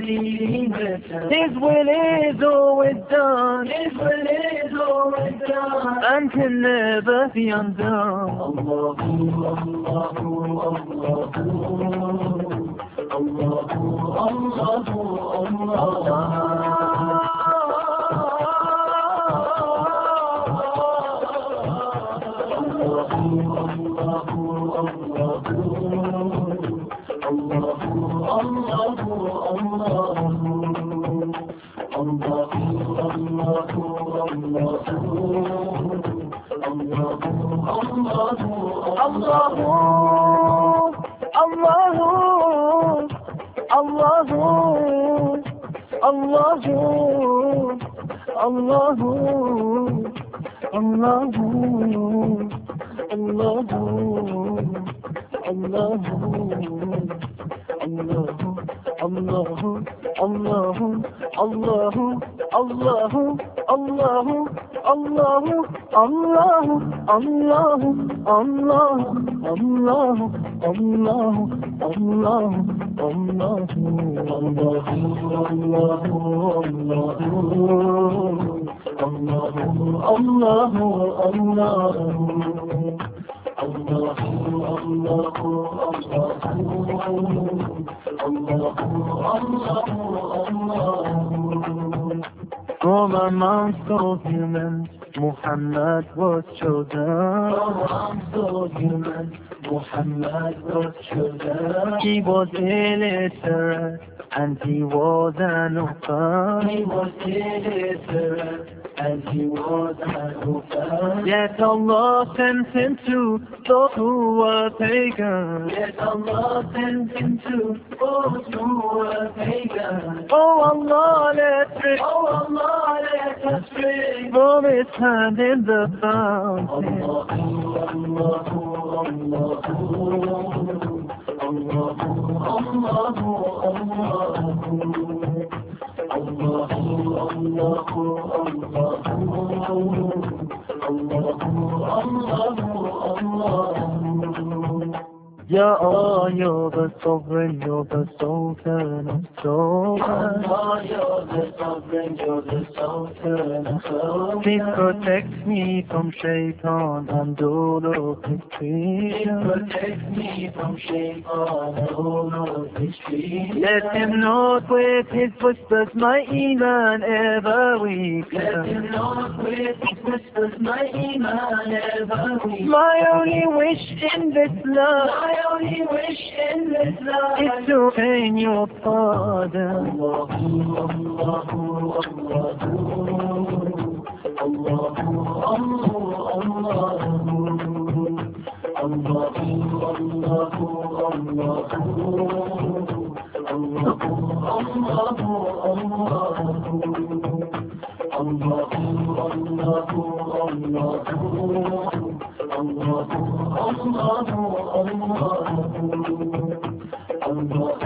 leading better. His will is always done. His will is always done. And can never be undone. Allahu, Allahu, Allahu, Allahu, Allahu, From amongst all humans, Muhammad was chosen. From amongst all humans, Muhammad was chosen. He was illiterate and he was an orphan. He was illiterate and he was an orphan. Yet Allah sent him to those who were pagan. Yet Allah sent him to those who were pagan. Oh Allah, let us drink from His hand in the fountain. Ya Allah, you're the sovereign, you're the sultan of sultans. Allah, you're the sovereign, you're the sultan of sultans. Please protect me from shaitan and all of his creation. Please protect me from shaitan and all of his creation. Let him not with his whispers my iman ever weaken. Let him not with his whispers my iman ever weaken. My only wish in this life, only wish in this life is to obtain your pardon. Allah